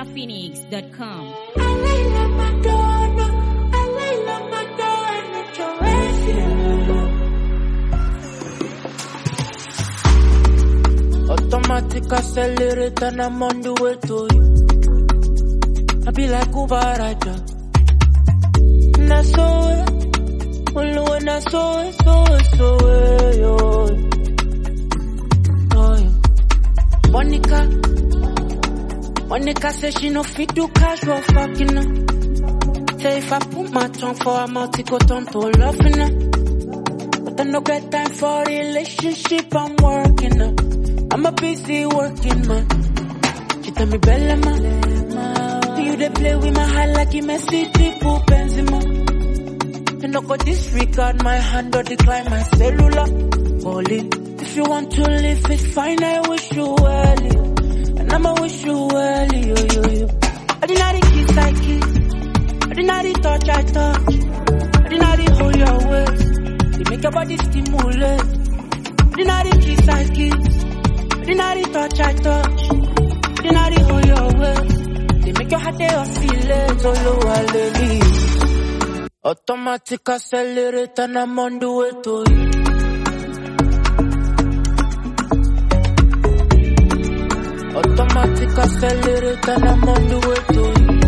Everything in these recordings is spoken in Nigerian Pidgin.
NinjaPhoenix.com. Automatic accelerate and I'm on the way to you. I be like Ubaraja. And I saw it. Well, when I saw it, yo. Oh, yeah. Monica says she no fit do casual fucking her. Say if I put my tongue for her mouth, it go turn to loving her. But I no get time for relationship, I'm working her. I'm a busy working man. She tell me Bellama, you dey play with my heart like you Messi, triple Benzema. You no go disregard my hand or decline my cellular. Calling. If you want to live it fine, I wish you well, and I'ma wish you well, yo. Ordinary kiss I kiss, ordinary touch I touch, ordinary hold your waist, you make your body stimulate. Ordinary kiss I kiss, ordinary touch I touch, ordinary hold your waist, they make your heart day oscillate, all over lady. Automatic accelerate and I'm on the way to you. Automatic accelerate and I'm on the way to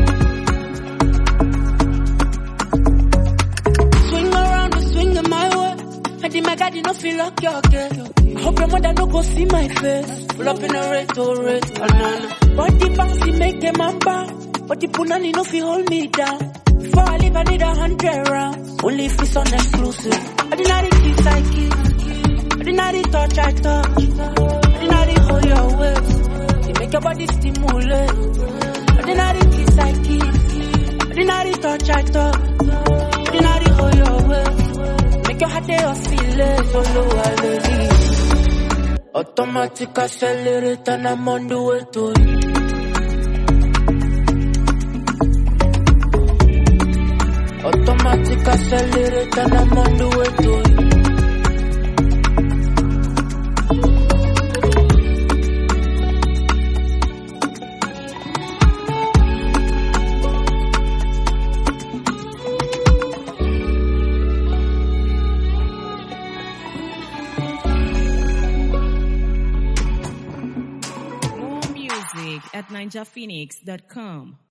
you. Swing around and swing in my way. I think my God, you don't feel like you're okay. I hope your mother don't go see my face. Pull up in a red, oh, banana. Body bouncy make a man bow. But the punani no feel hold me down. Before I leave, I need 100 rounds. Only if it's on exclusive. Ordinary kiss I kiss, ordinary touch I touch, ordinary hold your waist, you make your body stimulate. Ordinary kiss I kiss, ordinary touch I touch, ordinary hold your waist, make your heart day oscillate. All over lady. Automatic accelerate and I'm on the way to you. Automatic accelerate and I'm on the way to you. More music at NinjaPhoenix.com.